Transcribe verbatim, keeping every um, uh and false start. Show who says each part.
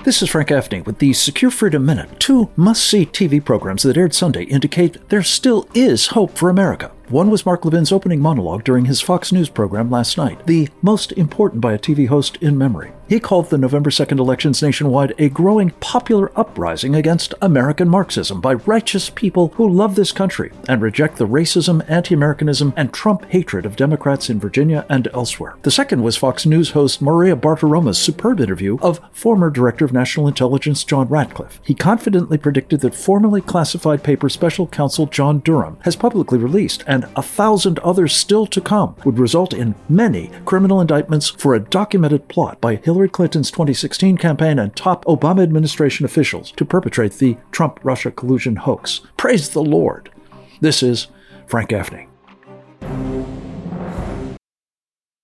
Speaker 1: This is Frank Gaffney with the Secure Freedom Minute. Two must-see T V programs that aired Sunday indicate there still is hope for America. One was Mark Levin's opening monologue during his Fox News program last night, the most important by a T V host in memory. He called the November second elections nationwide a growing popular uprising against American Marxism by righteous people who love this country and reject the racism, anti-Americanism, and Trump hatred of Democrats in Virginia and elsewhere. The second was Fox News host Maria Bartiromo's superb interview of former Director of National Intelligence John Ratcliffe. He confidently predicted that formerly classified paper Special Counsel John Durham has publicly released, and a thousand others still to come, would result in many criminal indictments for a documented plot by Hillary Clinton's twenty sixteen campaign and top Obama administration officials to perpetrate the Trump-Russia collusion hoax. Praise the Lord. This is Frank Gaffney.